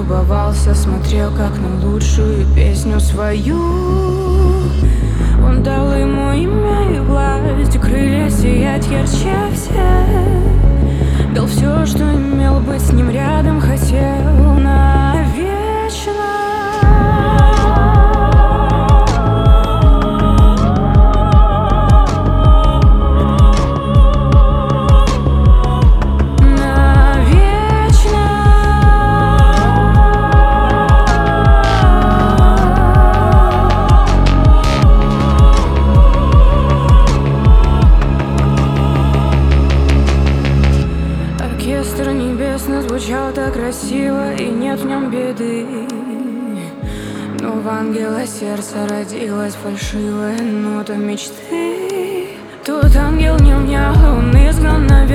любовался, смотрел как на лучшую песню свою. Он дал ему имя и власть, крылья сиять ярче всех. Дал все, что имел, быть с ним рядом хотел навечно. Оркестр небесный звучал так красиво, и нет в нем беды. Но в ангела сердца родилась фальшивая нота мечты. Тот ангел не внял, он изгнан навек.